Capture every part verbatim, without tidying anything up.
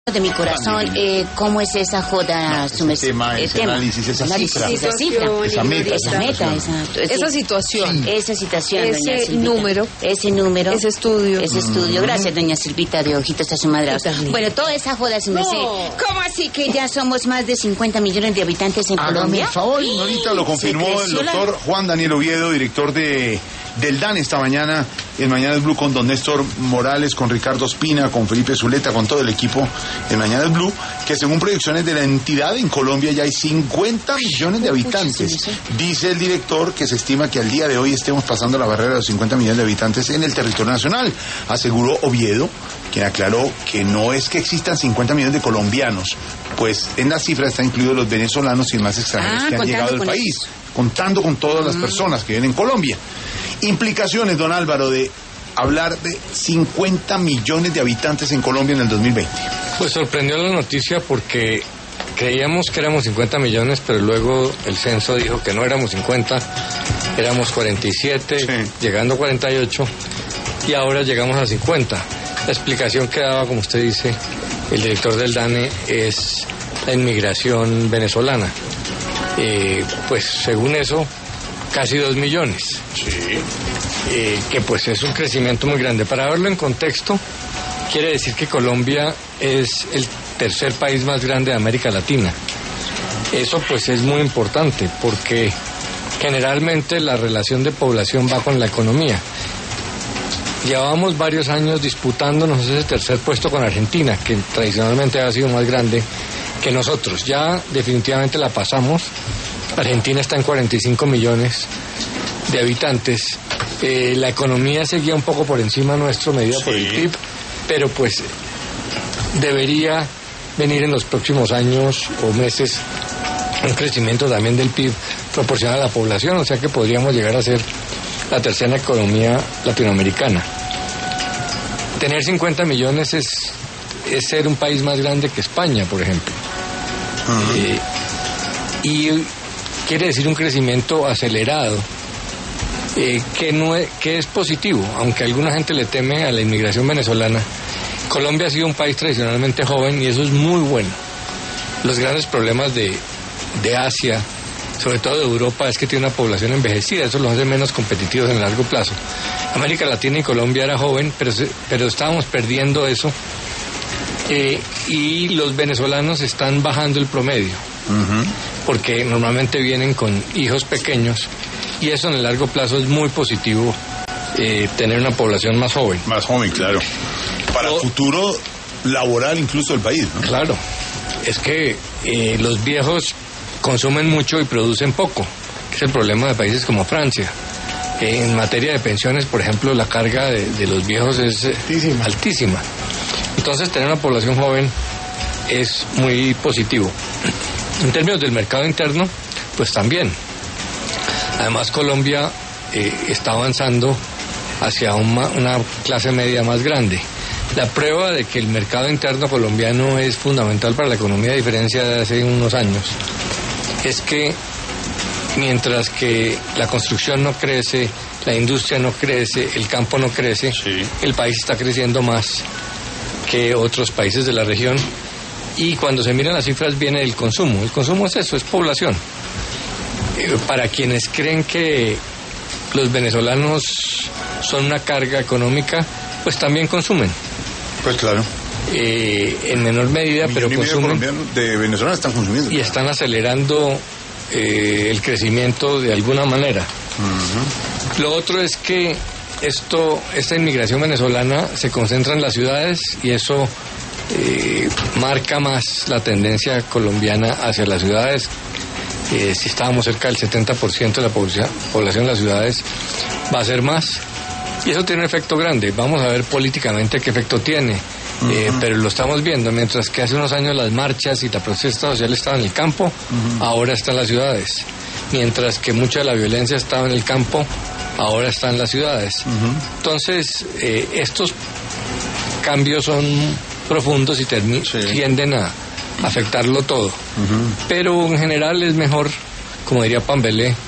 de mi corazón, eh, ¿cómo es esa joda? No, su mes, tema, el ese tema. análisis, esa Análisis, cifra. esa cifra, Esa meta, esa meta, esa, esa situación, esa situación, ese doña Silvita. número, ese número, ese estudio, ese estudio. Gracias, doña Silvita, de ojitos a su madre. Bueno, toda esa joda, su merced. No. ¿Cómo así que ya somos más de cincuenta millones de habitantes en Hágame Colombia? el favor, ahorita lo confirmó Se el creció la- doctor Juan Daniel Oviedo, director de del D A N esta mañana, en Mañanas Blue, con don Néstor Morales, con Ricardo Espina, con Felipe Zuleta, con todo el equipo en Mañanas Blue, que según proyecciones de la entidad en Colombia ya hay cincuenta millones de habitantes. Dice el director que se estima que al día de hoy estemos pasando la barrera de los cincuenta millones de habitantes en el territorio nacional, aseguró Oviedo, quien aclaró que no es que existan cincuenta millones de colombianos, pues en la cifra están incluidos los venezolanos y más extranjeros Ah, que han contando llegado al con país, contando con todas las personas que viven en Colombia. Implicaciones, don Álvaro, de hablar de cincuenta millones de habitantes en Colombia en el dos mil veinte. Pues sorprendió la noticia porque creíamos que éramos cincuenta millones, pero luego el censo dijo que no éramos cincuenta, éramos cuarenta y siete, Sí. llegando a cuarenta y ocho, y ahora llegamos a cincuenta. La explicación que daba, como usted dice, el director del D A N E es la inmigración venezolana. Eh, pues según eso, casi dos millones. Sí. Eh, que pues es un crecimiento muy grande. Para verlo en contexto, quiere decir que Colombia es el tercer país más grande de América Latina. Eso pues es muy importante porque generalmente la relación de población va con la economía. Llevamos varios años disputándonos ese tercer puesto con Argentina, que tradicionalmente ha sido más grande que nosotros. Ya definitivamente la pasamos. Argentina está en cuarenta y cinco millones de habitantes. Eh, la economía seguía un poco por encima nuestro, medida Sí. por el P I B, pero pues debería venir en los próximos años o meses un crecimiento también del P I B proporcional a la población, o sea que podríamos llegar a ser la tercera economía latinoamericana. Tener cincuenta millones es, es ser un país más grande que España, por ejemplo. Uh-huh. Eh, y quiere decir un crecimiento acelerado, eh, que, no es, que es positivo, aunque alguna gente le teme a la inmigración venezolana. Colombia ha sido un país tradicionalmente joven y eso es muy bueno. Los grandes problemas de, de Asia, sobre todo de Europa, es que tiene una población envejecida, eso los hace menos competitivos en el largo plazo. América Latina y Colombia era joven, pero, se, pero estábamos perdiendo eso, eh, y los venezolanos están bajando el promedio. Uh-huh. Porque normalmente vienen con hijos pequeños y eso en el largo plazo es muy positivo, eh, tener una población más joven. Más joven, claro. Para el O- futuro laboral incluso del país, ¿no? Claro, es que eh, los viejos consumen mucho y producen poco, que es el problema de países como Francia. Eh, en materia de pensiones, por ejemplo, la carga de, de los viejos es eh, Altísima. altísima. Entonces, tener una población joven es muy positivo. En términos del mercado interno, pues también. Además, Colombia eh, está avanzando hacia una, una clase media más grande. La prueba de que el mercado interno colombiano es fundamental para la economía, a diferencia de hace unos años, es que mientras que la construcción no crece, la industria no crece, el campo no crece, Sí. el país está creciendo más que otros países de la región. Y cuando se miran las cifras viene el consumo. El consumo es eso, es población. Eh, para quienes creen que los venezolanos son una carga económica, pues también consumen. Pues claro. Eh, en menor medida, pero Millón y medio de consumen colombianos, de venezolanos están consumiendo. y están acelerando eh, el crecimiento de alguna manera. Uh-huh. Lo otro es que esto, esta inmigración venezolana se concentra en las ciudades y eso eh, marca más la tendencia colombiana hacia las ciudades. Eh, si estábamos cerca del setenta por ciento de la población, población de las ciudades, va a ser más. Y eso tiene un efecto grande. Vamos a ver políticamente qué efecto tiene. Uh-huh. Eh, pero lo estamos viendo. Mientras que hace unos años las marchas y la protesta social estaba en el campo, uh-huh, ahora está en las ciudades. Mientras que mucha de la violencia estaba en el campo, ahora está en las ciudades. Uh-huh. Entonces, eh, estos cambios son profundos y termi- sí. tienden a afectarlo todo. Uh-huh. Pero en general es mejor, como diría Pambelé,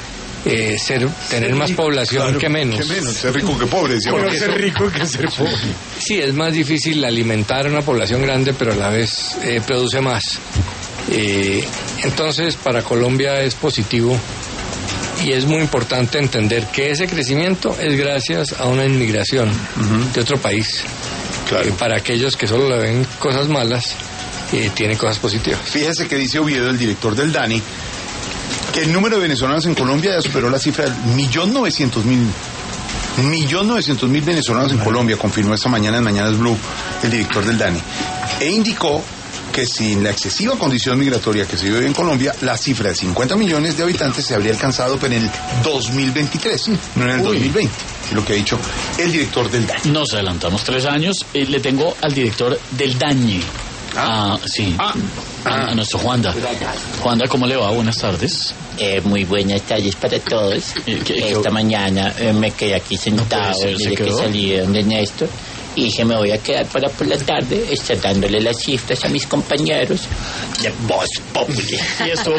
eh, ser tener ser más rico, población claro, que menos. Que menos, ser rico que pobre. Por ser rico que ser pobre. Sí, es más difícil alimentar a una población grande, pero a la vez eh, produce más. Eh, entonces, para Colombia es positivo y es muy importante entender que ese crecimiento es gracias a una inmigración uh-huh. de otro país. Claro. Eh, para aquellos que solo le ven cosas malas, eh, tiene cosas positivas. Fíjese que dice Oviedo, el director del DANI, que el número de venezolanos en Colombia ya superó la cifra del millón novecientos mil. Millón novecientos mil venezolanos en Colombia, confirmó esta mañana en Mañanas Blue el director del DANI. E indicó que sin la excesiva condición migratoria que se vive en Colombia, la cifra de cincuenta millones de habitantes se habría alcanzado pero en el dos mil veintitrés, no en el Uy. dos mil veinte, es lo que ha dicho el director del DANI. Nos adelantamos tres años. Eh, le tengo al director del DANI. Ah, ah sí. Ah. A, a nuestro Juanda. Juanda, ¿cómo le va? Buenas tardes. Eh, muy buenas tardes para todos. ¿Qué, qué, Esta qué? mañana eh, me quedé aquí sentado no ser, desde que salí de donde Néstor y dije me voy a quedar para por la tarde, estar dándole las cifras a mis compañeros de Voz Populi. ¿Y estuvo